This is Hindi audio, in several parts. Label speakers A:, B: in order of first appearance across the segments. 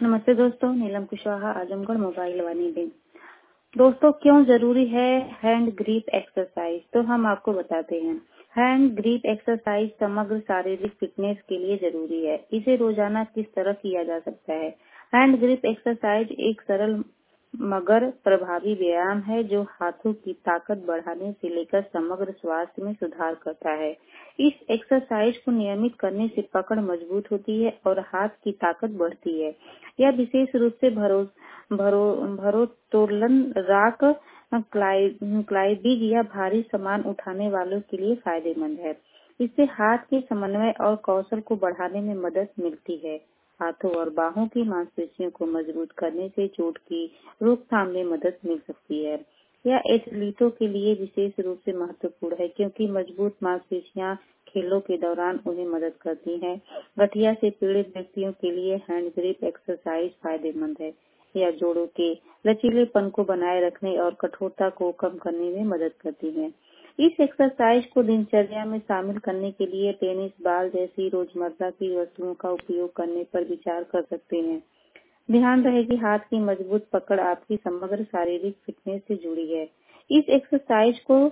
A: नमस्ते दोस्तों, नीलम कुशवाहा, आजमगढ़ मोबाइल वाली दिन। दोस्तों, क्यों जरूरी है हैंड ग्रिप एक्सरसाइज, तो हम आपको बताते हैं। हैंड ग्रिप एक्सरसाइज समग्र शारीरिक फिटनेस के लिए जरूरी है। इसे रोजाना किस तरह किया जा सकता है? हैंड ग्रिप एक्सरसाइज एक सरल मगर प्रभावी व्यायाम है जो हाथों की ताकत बढ़ाने से लेकर समग्र स्वास्थ्य में सुधार करता है। इस एक्सरसाइज को नियमित करने से पकड़ मजबूत होती है और हाथ की ताकत बढ़ती है। यह विशेष रूप से भारोत्तोलन, रॉक क्लाइंबिंग या भारी सामान उठाने वालों के लिए फायदेमंद है। इससे हाथ के समन्वय और कौशल को बढ़ाने में मदद मिलती है। हाथों और बाहों की मांसपेशियों को मजबूत करने से चोट की रोकथाम में मदद मिल सकती है। यह एथलीटों के लिए विशेष रूप से महत्वपूर्ण है क्योंकि मजबूत मांसपेशियां खेलों के दौरान उन्हें मदद करती हैं। गठिया से पीड़ित व्यक्तियों के लिए हैंड ग्रिप एक्सरसाइज फायदेमंद है। यह जोड़ों के लचीलेपन को बनाए रखने और कठोरता को कम करने में मदद करती है। इस एक्सरसाइज को दिनचर्या में शामिल करने के लिए टेनिस बॉल जैसी रोजमर्रा की वस्तुओं का उपयोग करने पर विचार कर सकते हैं। ध्यान रहे कि हाथ की मजबूत पकड़ आपकी समग्र शारीरिक फिटनेस से जुड़ी है। इस एक्सरसाइज को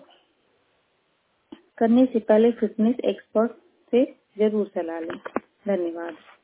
A: करने से पहले फिटनेस एक्सपर्ट से जरूर सलाह लें। धन्यवाद।